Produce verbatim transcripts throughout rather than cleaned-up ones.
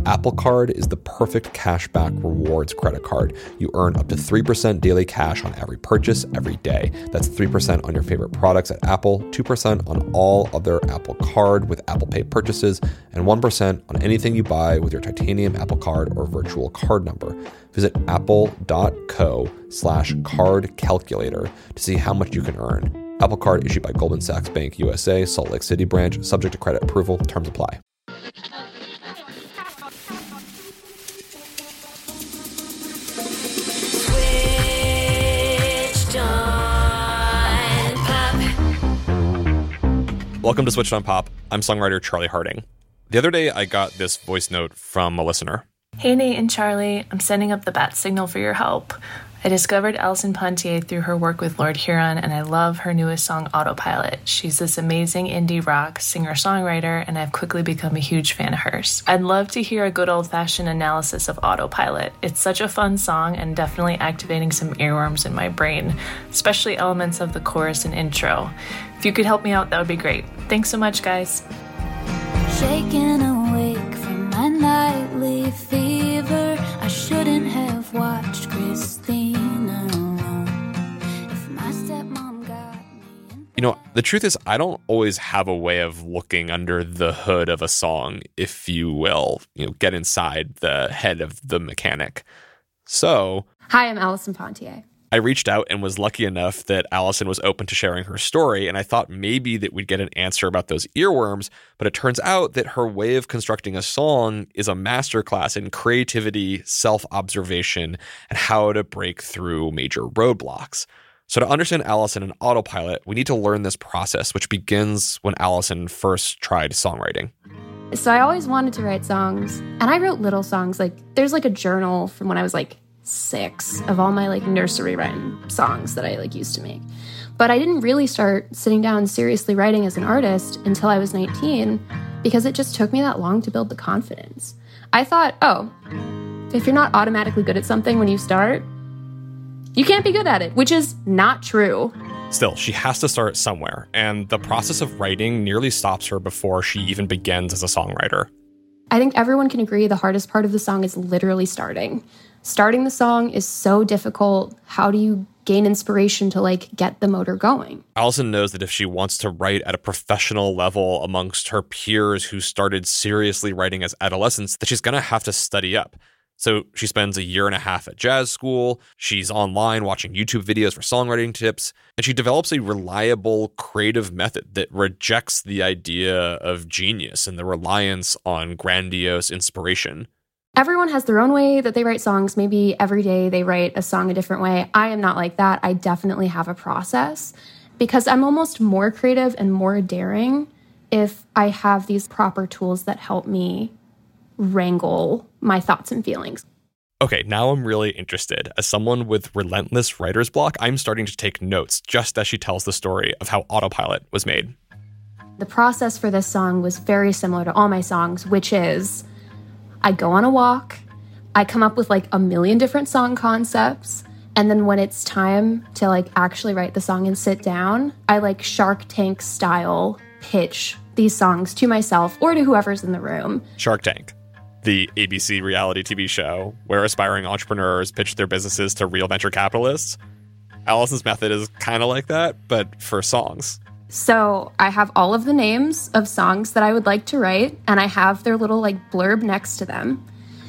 Apple Card is the perfect cashback rewards credit card. You earn up to three percent daily cash on every purchase every day. That's three percent on your favorite products at Apple, two percent on all other Apple Card with Apple Pay purchases, and one percent on anything you buy with your titanium Apple Card or virtual card number. Visit apple.co slash card calculator to see how much you can earn. Apple Card issued by Goldman Sachs Bank U S A, Salt Lake City branch, subject to credit approval. Terms apply. Welcome to Switched on Pop. I'm songwriter Charlie Harding. The other day, I got this voice note from a listener. Hey, Nate and Charlie. I'm sending up the bat signal for your help. I discovered Alison Pontier through her work with Lord Huron, and I love her newest song, Autopilot. She's this amazing indie rock singer-songwriter, and I've quickly become a huge fan of hers. I'd love to hear a good old-fashioned analysis of Autopilot. It's such a fun song and definitely activating some earworms in my brain, especially elements of the chorus and intro. If you could help me out, that would be great. Thanks so much, guys. Shaken awake from my nightly fever, I shouldn't have watched Christina alone. If my stepmom got me. You know, the truth is, I don't always have a way of looking under the hood of a song, if you will, you know, get inside the head of the mechanic. So, hi, I'm Alison Pontier. I reached out and was lucky enough that Alison was open to sharing her story, and I thought maybe that we'd get an answer about those earworms, but it turns out that her way of constructing a song is a masterclass in creativity, self-observation, and how to break through major roadblocks. So to understand Alison and Autopilot, we need to learn this process, which begins when Alison first tried songwriting. So I always wanted to write songs, and I wrote little songs. Like, there's like a journal from when I was like six of all my like nursery rhyme songs that I like used to make. But I didn't really start sitting down seriously writing as an artist until I was nineteen, because it just took me that long to build the confidence. I thought, oh, if you're not automatically good at something when you start, you can't be good at it, which is not true. Still, she has to start somewhere, and the process of writing nearly stops her before she even begins as a songwriter. I think everyone can agree the hardest part of the song is literally starting. Starting the song is so difficult. How do you gain inspiration to like get the motor going? Alison knows that if she wants to write at a professional level amongst her peers who started seriously writing as adolescents, that she's going to have to study up. So she spends a year and a half at jazz school, she's online watching YouTube videos for songwriting tips, and she develops a reliable, creative method that rejects the idea of genius and the reliance on grandiose inspiration. Everyone has their own way that they write songs. Maybe every day they write a song a different way. I am not like that. I definitely have a process because I'm almost more creative and more daring if I have these proper tools that help me wrangle my thoughts and feelings. Okay, now I'm really interested. As someone with relentless writer's block, I'm starting to take notes just as she tells the story of how Autopilot was made. The process for this song was very similar to all my songs, which is I go on a walk, I come up with like a million different song concepts, and then when it's time to like actually write the song and sit down, I like Shark Tank style pitch these songs to myself or to whoever's in the room. Shark Tank, the A B C reality T V show where aspiring entrepreneurs pitch their businesses to real venture capitalists. Alison's method is kind of like that, but for songs. So I have all of the names of songs that I would like to write, and I have their little like blurb next to them.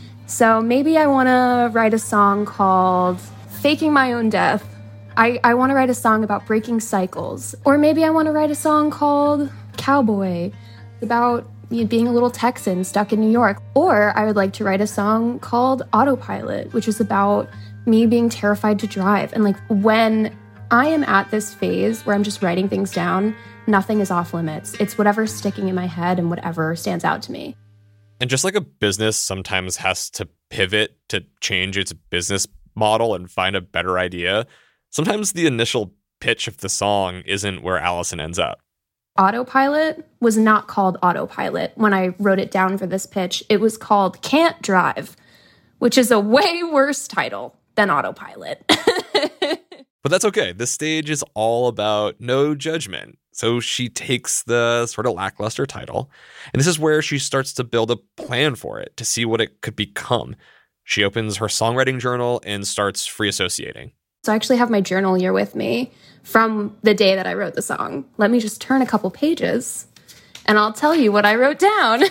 So maybe I want to write a song called Faking My Own Death. I, I want to write a song about breaking cycles. Or maybe I want to write a song called Cowboy, about you know, being a little Texan stuck in New York. Or I would like to write a song called Autopilot, which is about me being terrified to drive. And like when I am at this phase where I'm just writing things down, nothing is off limits. It's whatever's sticking in my head and whatever stands out to me. And just like a business sometimes has to pivot to change its business model and find a better idea, sometimes the initial pitch of the song isn't where Alison ends up. Autopilot was not called Autopilot. When I wrote it down for this pitch, it was called Can't Drive, which is a way worse title than Autopilot. But that's okay. This stage is all about no judgment. So she takes the sort of lackluster title, and this is where she starts to build a plan for it to see what it could become. She opens her songwriting journal and starts free associating. So I actually have my journal here with me from the day that I wrote the song. Let me just turn a couple pages, and I'll tell you what I wrote down.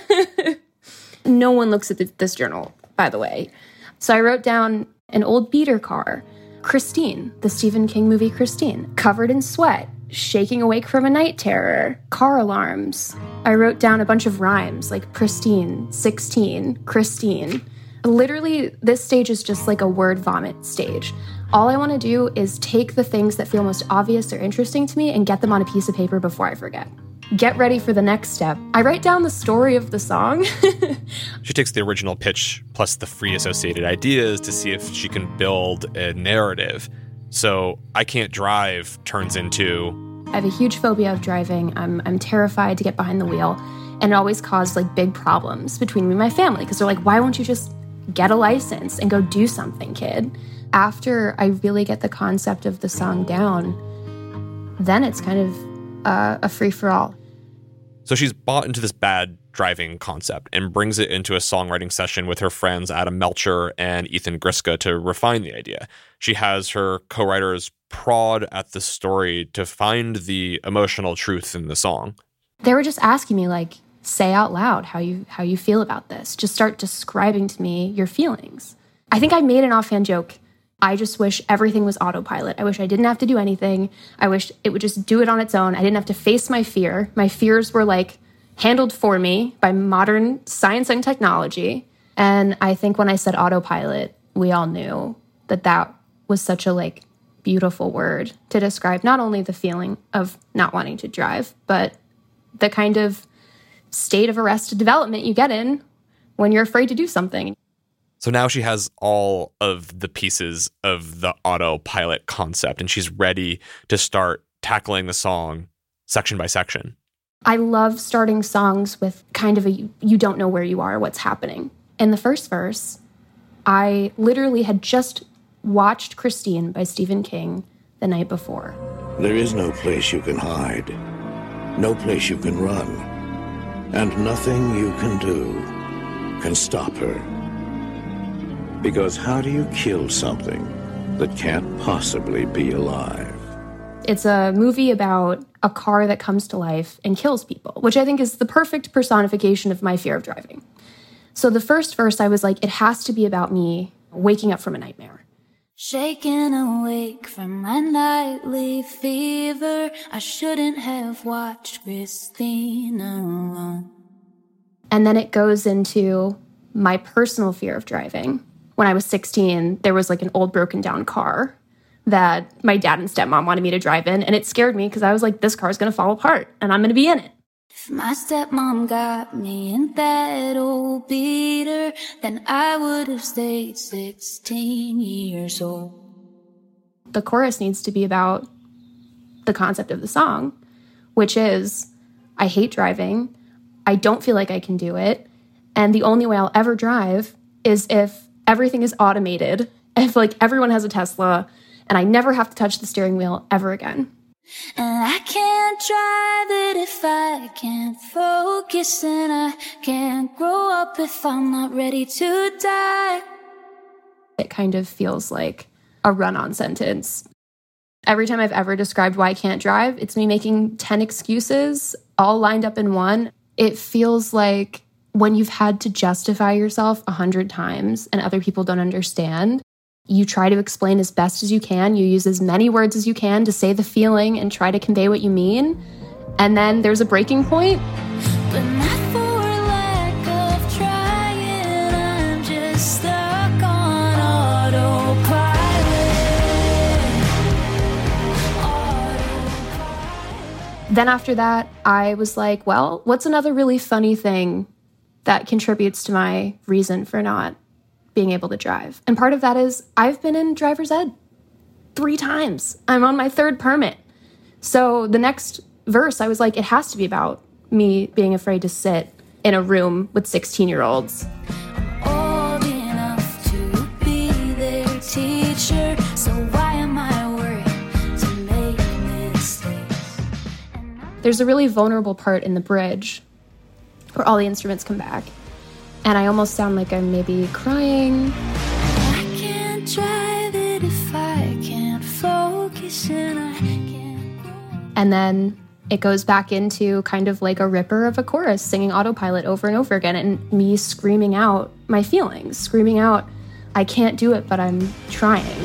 No one looks at the, this journal, by the way. So I wrote down an old beater car, Christine, the Stephen King movie Christine, covered in sweat, shaking awake from a night terror, car alarms. I wrote down a bunch of rhymes like pristine, sixteen, Christine. Literally, this stage is just like a word vomit stage. All I want to do is take the things that feel most obvious or interesting to me and get them on a piece of paper before I forget. Get ready for the next step. I write down the story of the song. She takes the original pitch plus the free associated ideas to see if she can build a narrative. So I Can't Drive turns into... I have a huge phobia of driving. I'm I'm terrified to get behind the wheel. And it always caused like big problems between me and my family because they're like, why won't you just get a license and go do something, kid? After I really get the concept of the song down, then it's kind of uh, a free-for-all. So she's bought into this bad driving concept and brings it into a songwriting session with her friends Adam Melcher and Ethan Griska to refine the idea. She has her co-writers prod at the story to find the emotional truth in the song. They were just asking me, like, say out loud how you how you feel about this. Just start describing to me your feelings. I think I made an offhand joke. I just wish everything was autopilot. I wish I didn't have to do anything. I wish it would just do it on its own. I didn't have to face my fear. My fears were like handled for me by modern science and technology. And I think when I said autopilot, we all knew that that was such a like beautiful word to describe not only the feeling of not wanting to drive, but the kind of state of arrested development you get in when you're afraid to do something. So now she has all of the pieces of the autopilot concept, and she's ready to start tackling the song section by section. I love starting songs with kind of a you don't know where you are, what's happening. In the first verse, I literally had just watched Christine by Stephen King the night before. There is no place you can hide, no place you can run, and nothing you can do can stop her. Because how do you kill something that can't possibly be alive? It's a movie about a car that comes to life and kills people, which I think is the perfect personification of my fear of driving. So the first verse, I was like, it has to be about me waking up from a nightmare. Shaken awake from my nightly fever, I shouldn't have watched Christine alone. And then it goes into my personal fear of driving. When I was sixteen, there was like an old broken down car that my dad and stepmom wanted me to drive in. And it scared me because I was like, this car's going to fall apart and I'm going to be in it. If my stepmom got me in that old beater, then I would have stayed sixteen years old. The chorus needs to be about the concept of the song, which is, I hate driving. I don't feel like I can do it. And the only way I'll ever drive is if everything is automated, if like everyone has a Tesla, and I never have to touch the steering wheel ever again. And I can't drive it if I can't focus, and I can't grow up if I'm not ready to die. It kind of feels like a run-on sentence. Every time I've ever described why I can't drive, it's me making ten excuses all lined up in one. It feels like when you've had to justify yourself a hundred times and other people don't understand, you try to explain as best as you can. You use as many words as you can to say the feeling and try to convey what you mean. And then there's a breaking point. But not for lack of trying, I'm just stuck on autopilot. autopilot. Then after that, I was like, well, what's another really funny thing that contributes to my reason for not being able to drive? And part of that is I've been in driver's ed three times. I'm on my third permit. So the next verse, I was like, it has to be about me being afraid to sit in a room with sixteen-year-olds. Old enough to be their teacher, so why am I worried to make mistakes? There's a really vulnerable part in the bridge where all the instruments come back, and I almost sound like I'm maybe crying. I can't drive it if I can't focus and I can't. And then it goes back into kind of like a ripper of a chorus, singing Autopilot over and over again, and me screaming out my feelings, screaming out, I can't do it, but I'm trying.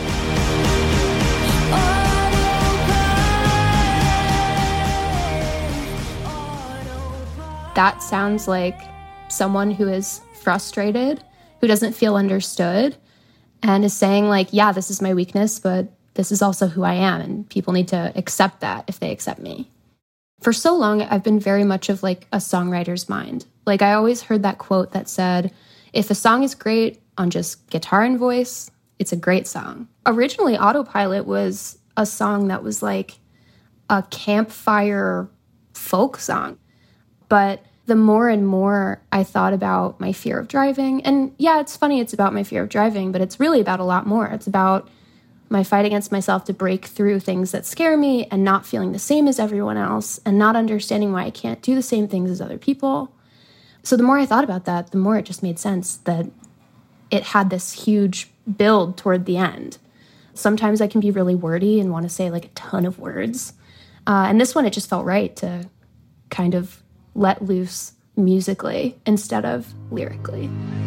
That sounds like someone who is frustrated, who doesn't feel understood, and is saying like, yeah, this is my weakness, but this is also who I am, and people need to accept that if they accept me. For so long, I've been very much of like a songwriter's mind. Like I always heard that quote that said, if a song is great on just guitar and voice, it's a great song. Originally, Autopilot was a song that was like a campfire folk song. But the more and more I thought about my fear of driving, and yeah, it's funny, it's about my fear of driving, but it's really about a lot more. It's about my fight against myself to break through things that scare me and not feeling the same as everyone else and not understanding why I can't do the same things as other people. So the more I thought about that, the more it just made sense that it had this huge build toward the end. Sometimes I can be really wordy and want to say like a ton of words. Uh, and this one, it just felt right to kind of let loose musically instead of lyrically.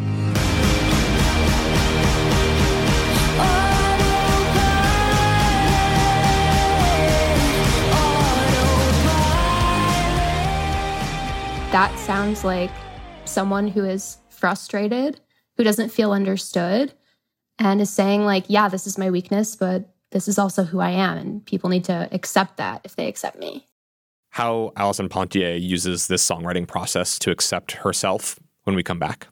That sounds like someone who is frustrated, who doesn't feel understood, and is saying like, yeah, this is my weakness, but this is also who I am, and people need to accept that if they accept me. How Alison Pontier uses this songwriting process to accept herself when we come back.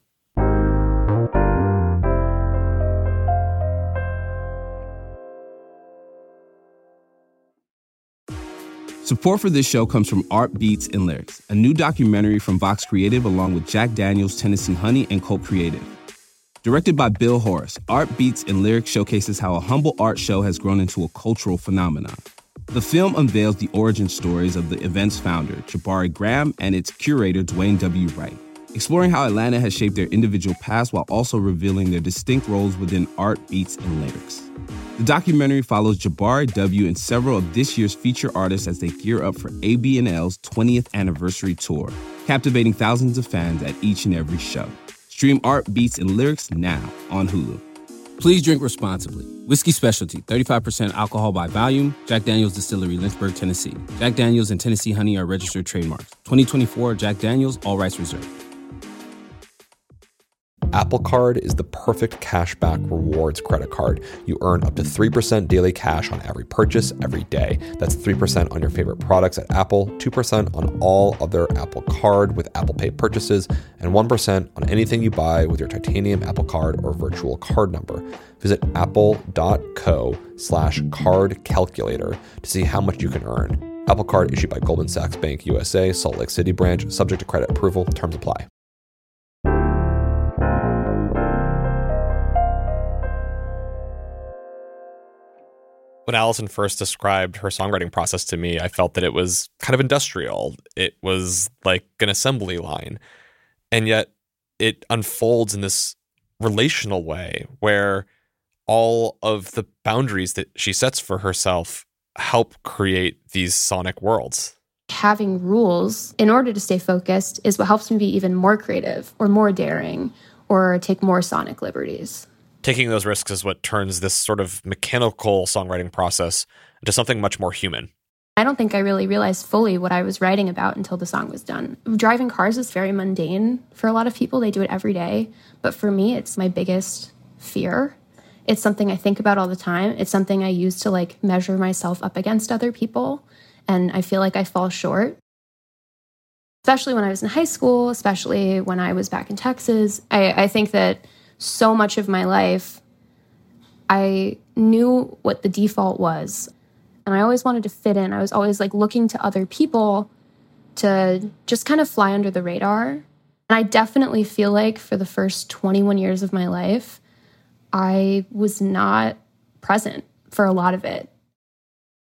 Support for this show comes from Art Beats and Lyrics, a new documentary from Vox Creative along with Jack Daniels, Tennessee Honey, and Colt Creative. Directed by Bill Horace, Art Beats and Lyrics showcases how a humble art show has grown into a cultural phenomenon. The film unveils the origin stories of the event's founder, Jabari Graham, and its curator, Dwayne W. Wright, exploring how Atlanta has shaped their individual paths while also revealing their distinct roles within art, beats, and lyrics. The documentary follows Jabari W. and several of this year's feature artists as they gear up for A B and L's twentieth anniversary tour, captivating thousands of fans at each and every show. Stream Art, Beats, and Lyrics now on Hulu. Please drink responsibly. Whiskey Specialty, thirty-five percent alcohol by volume. Jack Daniels Distillery, Lynchburg, Tennessee. Jack Daniels and Tennessee Honey are registered trademarks. twenty twenty-four Jack Daniels, all rights reserved. Apple Card is the perfect cashback rewards credit card. You earn up to three percent daily cash on every purchase every day. That's three percent on your favorite products at Apple, two percent on all other Apple Card with Apple Pay purchases, and one percent on anything you buy with your titanium Apple Card or virtual card number. Visit apple.co slash card calculator to see how much you can earn. Apple Card issued by Goldman Sachs Bank U S A, Salt Lake City branch, subject to credit approval. Terms apply. When Alison first described her songwriting process to me, I felt that it was kind of industrial. It was like an assembly line. And yet it unfolds in this relational way where all of the boundaries that she sets for herself help create these sonic worlds. Having rules in order to stay focused is what helps me be even more creative or more daring or take more sonic liberties. Taking those risks is what turns this sort of mechanical songwriting process into something much more human. I don't think I really realized fully what I was writing about until the song was done. Driving cars is very mundane for a lot of people. They do it every day. But for me, it's my biggest fear. It's something I think about all the time. It's something I use to like measure myself up against other people. And I feel like I fall short. Especially when I was in high school, especially when I was back in Texas. I, I think that so much of my life, I knew what the default was. And I always wanted to fit in. I was always like looking to other people to just kind of fly under the radar. And I definitely feel like for the first twenty-one years of my life, I was not present for a lot of it.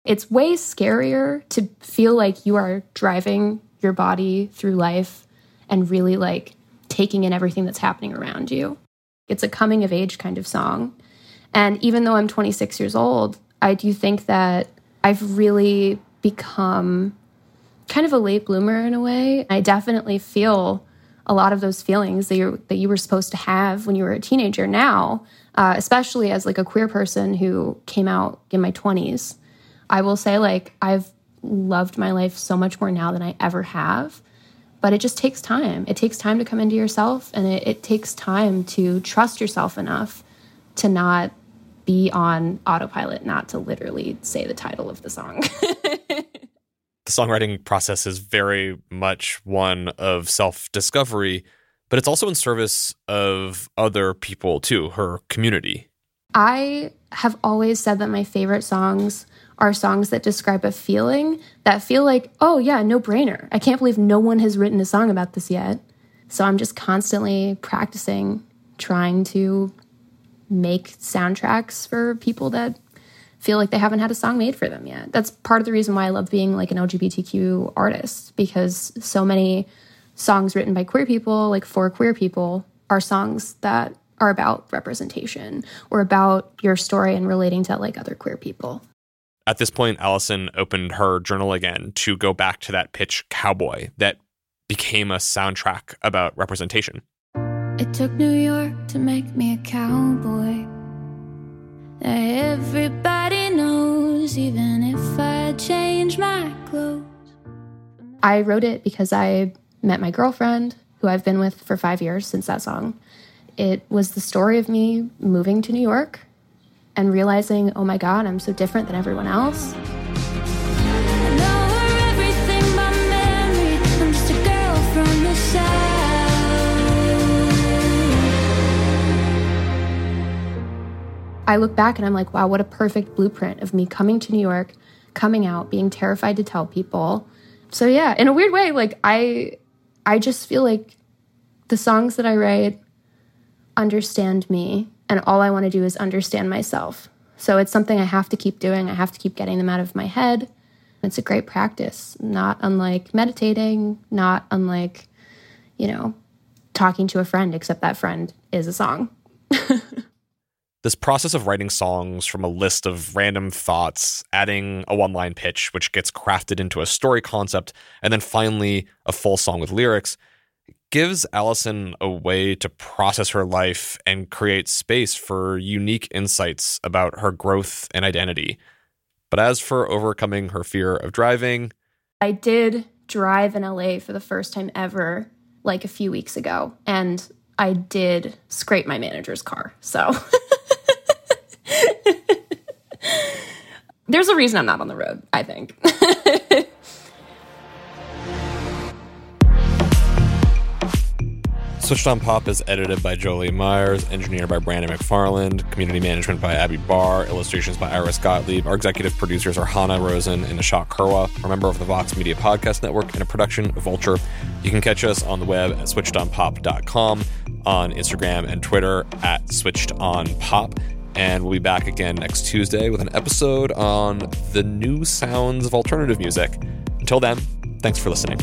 It's way scarier to feel like you are driving your body through life and really like taking in everything that's happening around you. It's a coming of age kind of song. And even though I'm twenty-six years old, I do think that I've really become kind of a late bloomer in a way. I definitely feel a lot of those feelings that you that you were supposed to have when you were a teenager now, uh, especially as like a queer person who came out in my twenties. I will say, like, I've loved my life so much more now than I ever have, but it just takes time. It takes time to come into yourself, and it, it takes time to trust yourself enough to not be on autopilot, not to literally say the title of the song. The songwriting process is very much one of self-discovery, but it's also in service of other people too, her community. I have always said that my favorite songs are songs that describe a feeling that feel like, oh yeah, no brainer. I can't believe no one has written a song about this yet. So I'm just constantly practicing, trying to make soundtracks for people that feel like they haven't had a song made for them yet. That's part of the reason why I love being like an L G B T Q artist, because so many songs written by queer people, like for queer people, are songs that are about representation or about your story and relating to like other queer people. At this point, Allison opened her journal again to go back to that pitch Cowboy that became a soundtrack about representation. It took New York to make me a cowboy that everybody knows, even if I change my clothes. I wrote it because I met my girlfriend, who I've been with for five years since that song. It was the story of me moving to New York and realizing, oh my God, I'm so different than everyone else. I look back and I'm like, wow, what a perfect blueprint of me coming to New York, coming out, being terrified to tell people. So yeah, in a weird way, like I, I just feel like the songs that I write understand me, and all I want to do is understand myself. So it's something I have to keep doing. I have to keep getting them out of my head. It's a great practice, not unlike meditating, not unlike, you know, talking to a friend, except that friend is a song. This process of writing songs from a list of random thoughts, adding a one-line pitch, which gets crafted into a story concept, and then finally a full song with lyrics, gives Allison a way to process her life and create space for unique insights about her growth and identity. But as for overcoming her fear of driving... I did drive in L A for the first time ever, like a few weeks ago, and I did scrape my manager's car, so... There's a reason I'm not on the road, I think. Switched on Pop is edited by Jolie Myers, engineered by Brandon McFarland, community management by Abby Barr, illustrations by Iris Gottlieb. Our executive producers are Hannah Rosen and Ashok Kurwa, a member of the Vox Media Podcast Network and a production of Vulture. You can catch us on the web at switched on pop dot com, on Instagram and Twitter at switched on pop. And we'll be back again next Tuesday with an episode on the new sounds of alternative music. Until then, thanks for listening.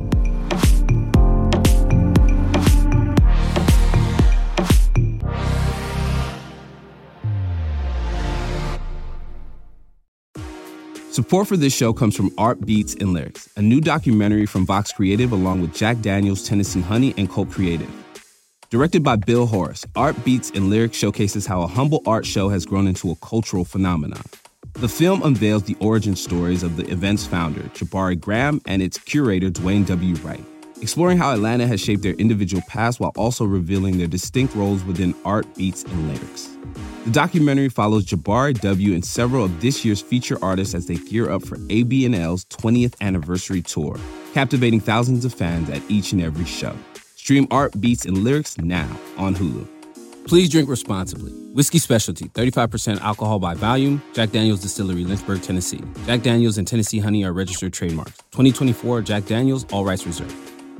Support for this show comes from Art Beats and Lyrics, a new documentary from Vox Creative along with Jack Daniels, Tennessee Honey, and Colt Creative. Directed by Bill Horace, Art Beats and Lyrics showcases how a humble art show has grown into a cultural phenomenon. The film unveils the origin stories of the event's founder, Jabari Graham, and its curator, Dwayne W. Wright, exploring how Atlanta has shaped their individual paths while also revealing their distinct roles within Art Beats and Lyrics. The documentary follows Jabari W. and several of this year's feature artists as they gear up for A B and L's twentieth anniversary tour, captivating thousands of fans at each and every show. Stream Art Beats and Lyrics now on Hulu. Please drink responsibly. Whiskey Specialty, thirty-five percent alcohol by volume. Jack Daniel's Distillery, Lynchburg, Tennessee. Jack Daniel's and Tennessee Honey are registered trademarks. twenty twenty-four Jack Daniel's, all rights reserved.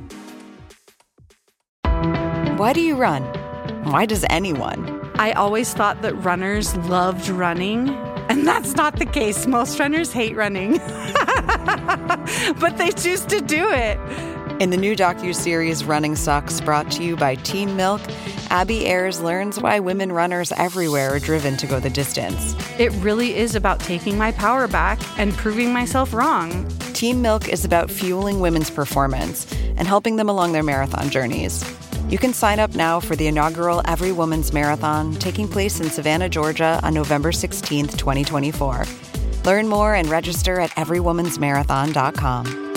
Why do you run? Why does anyone? I always thought that runners loved running. And that's not the case. Most runners hate running, but they choose to do it. In the new docuseries Running Sucks, brought to you by Team Milk, Abby Ayers learns why women runners everywhere are driven to go the distance. It really is about taking my power back and proving myself wrong. Team Milk is about fueling women's performance and helping them along their marathon journeys. You can sign up now for the inaugural Every Woman's Marathon, taking place in Savannah, Georgia on November sixteenth, twenty twenty-four. Learn more and register at every woman's marathon dot com.